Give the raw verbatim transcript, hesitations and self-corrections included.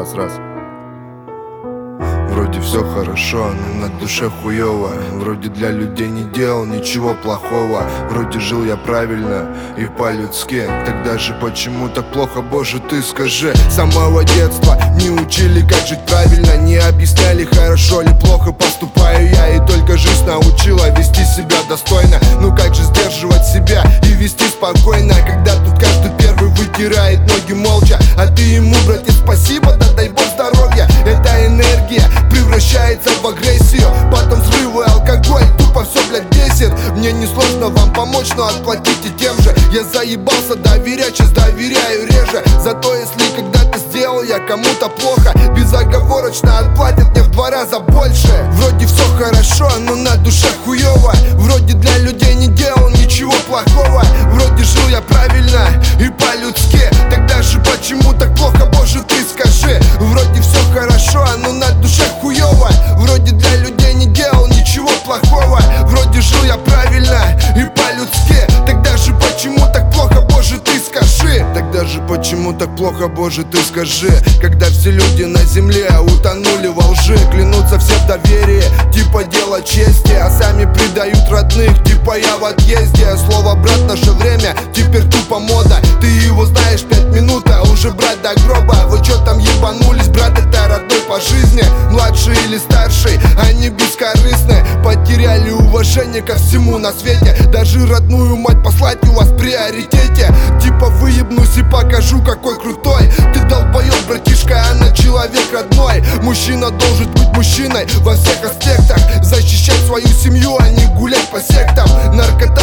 Раз, раз. Вроде все хорошо, но на душе хуёво. Вроде для людей не делал ничего плохого. Вроде жил я правильно и по-людски. Тогда же почему так плохо, боже, ты скажи. С самого детства не учили, как жить правильно, не объясняли, хорошо ли плохо поступаю я. И только жизнь научила вести себя достойно. Ну как же сдерживать себя и вести спокойно, когда тут каждый первый вытирает ноги молча, а ты ему, братец, спасибо, да дай бог здоровья. Эта энергия превращается в агрессию, потом взрывы, алкоголь, тупо все, блядь, бесит. Мне не сложно вам помочь, но отплатите тем же. Я заебался доверять, сейчас доверяю реже. Зато если когда-то сделал я кому-то плохо, безоговорочно отплатят мне в два раза больше. Вроде все хорошо, но на душе хуёво. Вроде для людей не делал ничего плохого. Вроде жил я правильно и по-людски. Тогда же почему так плохо, боже, ты скажи. Вроде все хорошо, но на душе хуёво. Вроде для людей не делал ничего плохого. Вроде жил я правильно и по-людски. Тогда же почему так плохо, боже, ты скажи. Тогда же почему так плохо, боже, ты скажи. Когда все люди на земле утонули во лжи, клянутся все в доверии, типа дело чести, а сами предают родных, типа я в отъезде. Слово брат, наше время теперь тупо мода. Ты его знаешь пять минут, а уже брать до гроба. Вы чё там ебанулись, брат, это родной по жизни. Младший или старший, они бескорыстны. Потеряли уважение ко всему на свете. Даже родную мать послать у вас в приоритете. Типа выебнусь и покажу, какой крутой. Ты долбоёб, братишка, она человек родной. Мужчина должен быть мужчиной во всех аспектах. Защищать свою семью, а не гулять по сектам. Наркота